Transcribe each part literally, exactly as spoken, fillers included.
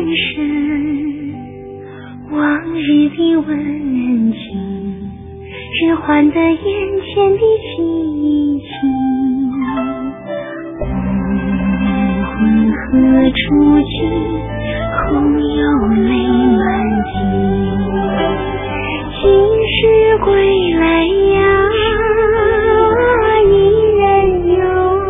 深，往日的温情只换得眼前的凄清。魂何处去，空有泪满襟。今时归来呀，一人游。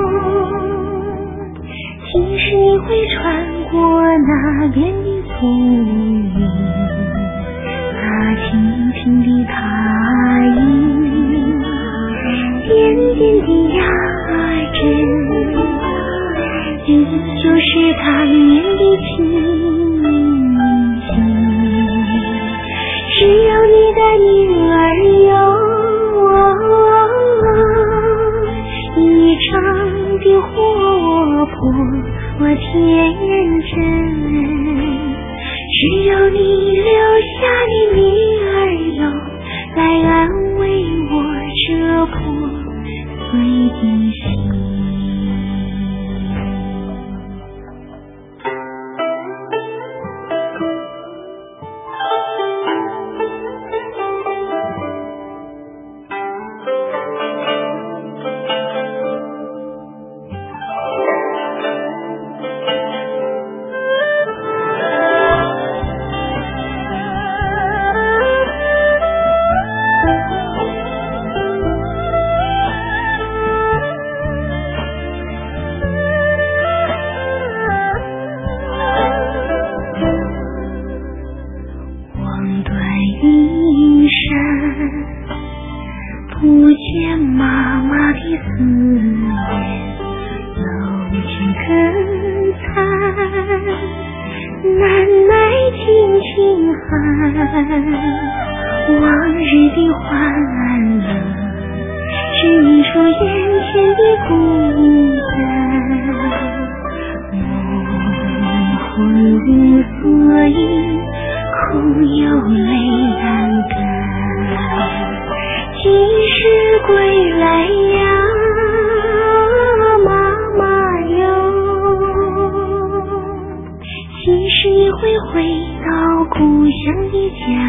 今时你会穿过那边的丛林，那轻轻的踏影，点点的呀针，你就是当年的情景。只有你的女儿有异常的活泼我天真，只有你留下的女儿有来安慰我这破碎的心。不见妈妈的思念，楼前更残，难耐轻轻喊，往日的欢乐只映出眼前的孤单。梦魂无所依，空有泪难干。今时归来呀，妈妈哟，几时你会回到故乡的家